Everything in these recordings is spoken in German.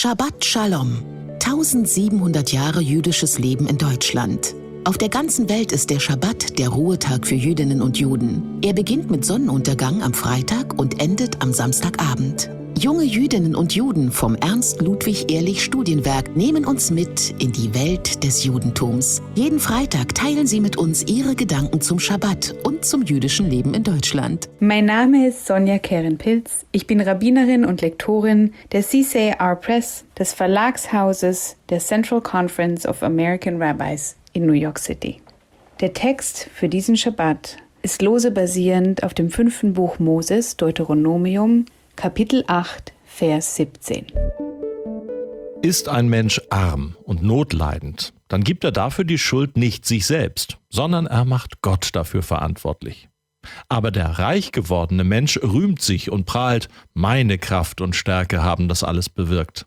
Shabbat Shalom. 1700 Jahre jüdisches Leben in Deutschland. Auf der ganzen Welt ist der Schabbat der Ruhetag für Jüdinnen und Juden. Er beginnt mit Sonnenuntergang am Freitag und endet am Samstagabend. Junge Jüdinnen und Juden vom Ernst-Ludwig-Ehrlich-Studienwerk nehmen uns mit in die Welt des Judentums. Jeden Freitag teilen sie mit uns ihre Gedanken zum Schabbat und zum jüdischen Leben in Deutschland. Mein Name ist Sonja Keren-Pilz. Ich bin Rabbinerin und Lektorin der CCAR Press, des Verlagshauses der Central Conference of American Rabbis in New York City. Der Text für diesen Schabbat ist lose basierend auf dem 5. Buch Moses, Deuteronomium, Kapitel 8, Vers 17. Ist ein Mensch arm und notleidend, dann gibt er dafür die Schuld nicht sich selbst, sondern er macht Gott dafür verantwortlich. Aber der reich gewordene Mensch rühmt sich und prahlt, meine Kraft und Stärke haben das alles bewirkt.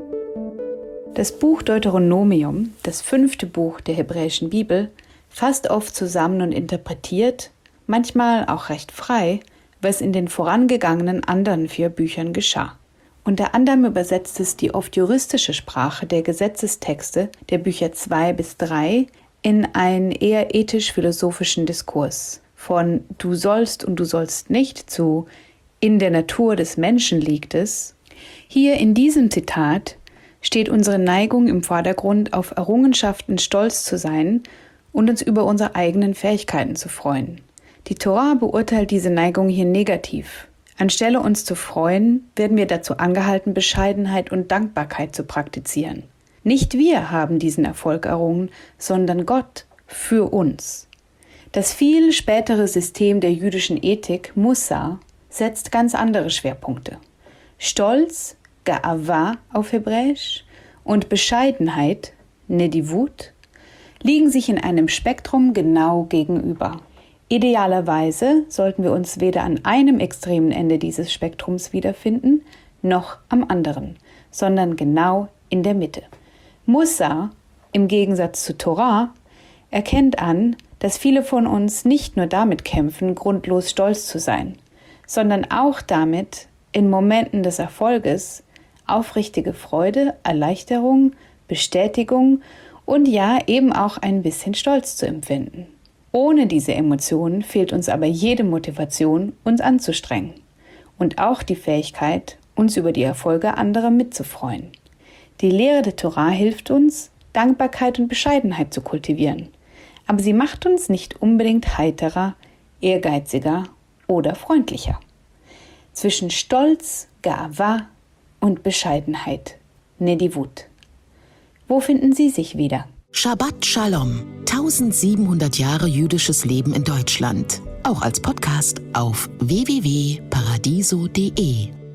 Das Buch Deuteronomium, das 5. Buch der hebräischen Bibel, fasst oft zusammen und interpretiert, manchmal auch recht frei, was in den vorangegangenen anderen 4 Büchern geschah. Unter anderem übersetzt es die oft juristische Sprache der Gesetzestexte der Bücher 2 bis 3 in einen eher ethisch-philosophischen Diskurs. Von du sollst und du sollst nicht zu in der Natur des Menschen liegt es. Hier in diesem Zitat steht unsere Neigung im Vordergrund, auf Errungenschaften stolz zu sein und uns über unsere eigenen Fähigkeiten zu freuen. Die Tora beurteilt diese Neigung hier negativ. Anstelle uns zu freuen, werden wir dazu angehalten, Bescheidenheit und Dankbarkeit zu praktizieren. Nicht wir haben diesen Erfolg errungen, sondern Gott für uns. Das viel spätere System der jüdischen Ethik, Mussar, setzt ganz andere Schwerpunkte. Stolz, Ga'ava auf Hebräisch, und Bescheidenheit, Nedivut, liegen sich in einem Spektrum genau gegenüber. Idealerweise sollten wir uns weder an einem extremen Ende dieses Spektrums wiederfinden, noch am anderen, sondern genau in der Mitte. Mussar, im Gegensatz zu Torah, erkennt an, dass viele von uns nicht nur damit kämpfen, grundlos stolz zu sein, sondern auch damit, in Momenten des Erfolges aufrichtige Freude, Erleichterung, Bestätigung und ja eben auch ein bisschen Stolz zu empfinden. Ohne diese Emotionen fehlt uns aber jede Motivation, uns anzustrengen und auch die Fähigkeit, uns über die Erfolge anderer mitzufreuen. Die Lehre der Torah hilft uns, Dankbarkeit und Bescheidenheit zu kultivieren, aber sie macht uns nicht unbedingt heiterer, ehrgeiziger oder freundlicher. Zwischen Stolz, Ga'ava und Bescheidenheit, Nedivut. Wo finden Sie sich wieder? Shabbat Shalom. 1700 Jahre jüdisches Leben in Deutschland. Auch als Podcast auf www.paradiso.de.